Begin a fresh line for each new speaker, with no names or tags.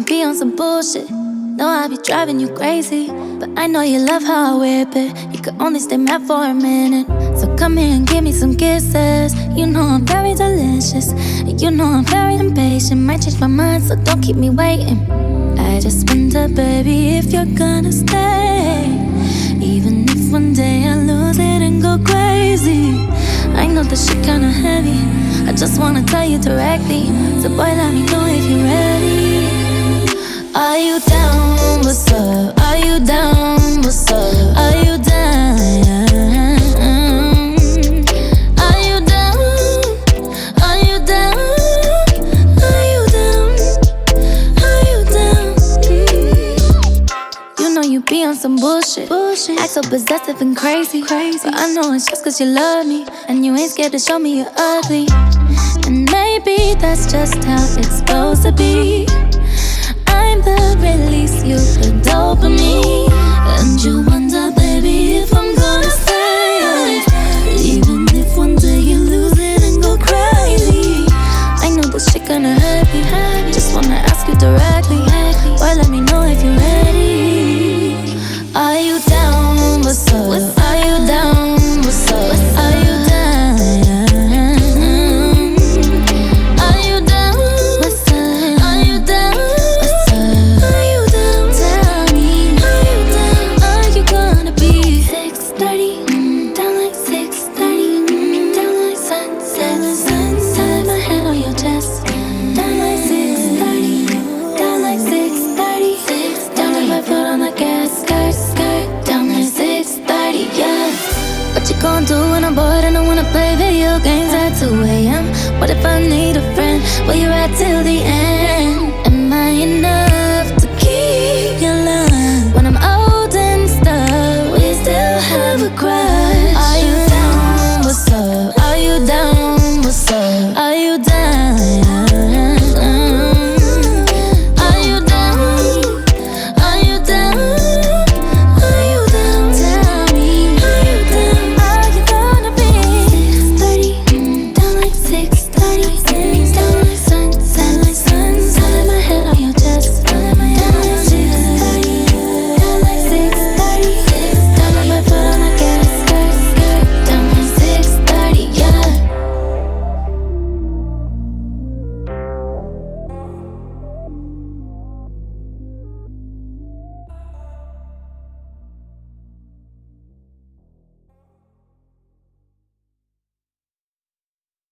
be on some bullshit. Know I be driving you crazy, but I know you love how I whip it. You could only stay mad for a minute, so come here and give me some kisses. You know I'm very delicious, and you know I'm very impatient. Might change my mind, so don't keep me waiting. I just wonder, baby, if you're gonna stay, even if one day I lose it and go crazy. I know this shit kinda heavy, I just wanna tell you directly. So boy, let me know if you're ready. Are you down? What's up? Are you down? What's up? Are you down? Are you down? Are you down? Are you down? Are you down? You know you be on some bullshit. Act so possessive and crazy. But I know it's just cause you love me, and you ain't scared to show me you're ugly. And maybe that's just how it's supposed to be. I'm the release, you the dopamine. And you wonder, baby, if I'm gonna stay, even if one day you lose it and go crazy. I know this shit gonna hurt me, just wanna ask you directly. Boy, let me know if you're ready. Are you down? What's up? Are you down? What's up? Are you down? Are you down? What's up? Are you down? What's up? Are you down? Tell me, are you down? Are you gonna be 6:30? Down like 6:30. Down like sunset. Sunset. My hand on your chest. Down like 6:30. Down like 6:30. Down with my foot on the gas. Skirt. Down like 6:30. Yeah. What you gonna do when I'm bored and I wanna play video games at 2 a.m.? What if I need a friend? Will you ride till the end?